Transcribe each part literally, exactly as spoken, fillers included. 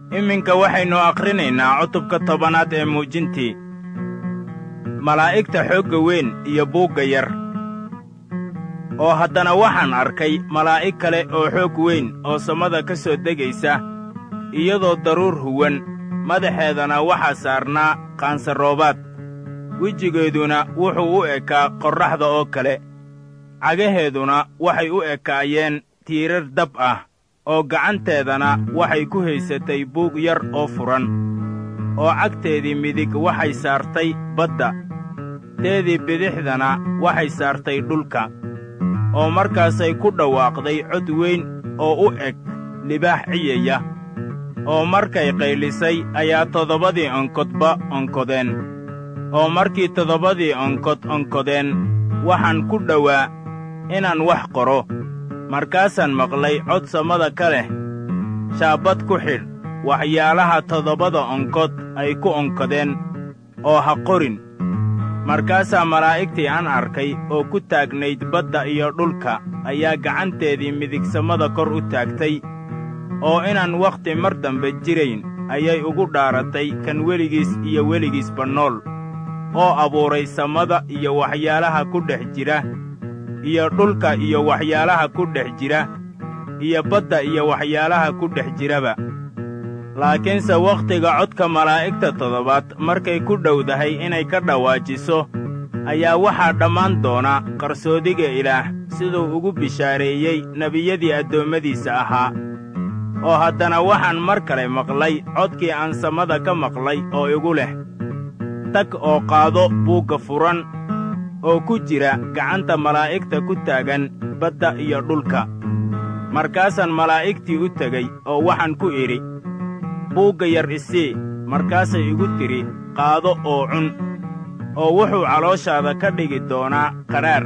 iminka waxaynu akhrinaynaa cutubka tobanaad ee muujintii malaa'igta xoogga weyn iyo buugga yar. oo haddana waxaan arkay malaa'ig kale oo xoog weyn oo samada ka soo degaysa iyadoo daruur huwan, madaxeedana waxaa saarnaa qaansaroobaad, wejigeeduna wuxuu u ekaa qorraxda oo kale, cagaheeduna waxay u ekaayeen tiirar dab ah, oo gacanteedana waxay ku haysatay buug yar oo furan, oo cagteedii midig waxay saartay badda, teedii bidixdana waxay saartay dhulka. oo markaasay ku dhawaaqday cod weyn oo u eg libaax ciyaya, oo markay qaylisay ayaa toddobadii onkodba onkodeen. oo markii toddobadii onkod onkodeen waxaan ku dhowaa inaan wax qoro, markaasaan maqlay cod samada ka leh, shaabbad ku xidh waxyaalaha toddobada onkod ay ku onkodeen, oo ha qorin. markaasaa malaa'igtii aan arkay oo ku taagnayd badda iyo dhulka ayaa gacanteedii midig samada kor u taagtay, oo inaan wakhti mar dambe jirayn ayay ugu dhaaratay kan weligiis iyo weligiisba nool, oo abuuray samada iyo waxyaalaha ku dhex jira, iyo dhulka iyo waxyaalaha ku dhex jira, iyo badda iyo waxyaalaha ku dhex jiraba. laakiinse wakhtiga codka malaa'igta toddobaad markay ku dhowdahay inay ka dhawaajiso, ayaa waxaa dhammaan doona qarsoodiga Ilaah siduu ugu bishaareeyey nebiyadii addoommadiisa ahaa. oo haddana waxaan mar kale maqlay codkii aan samada ka maqlay oo igu leh, tag oo qaado buugga furan oo ku jira gacanta malaa'igta ku taagan badda iyo dhulka. markaasaan malaa'igtii u tegey oo waxaan ku idhi, buugga yar isii. markaasay igu tidhi, qaado oo cun, oo wuxuu calooshaada ka dhigi doonaa qadhaadh,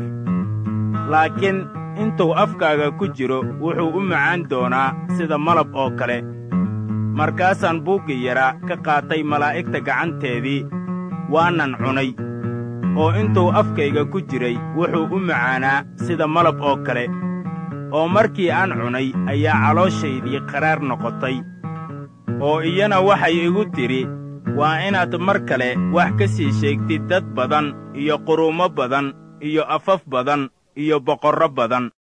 laakiin intuu afkaaga ku jiro wuxuu u macaan doonaa sida malab oo kale. markaasaan buuggii yaraa ka qaatay malaa'igta gacanteedii, waanan cunay, oo intuu afkayga ku jiray wuxuu u macaanaa sida malab oo kale. oo markii aan cunay ayaa calooshaydii qadhaadh noqotay. oo iyana waxay igu tidhi, waa inaad mar kale wax ka sii sheegtid dad badan iyo quruumo badan iyo afaf badan iyo boqorro badan.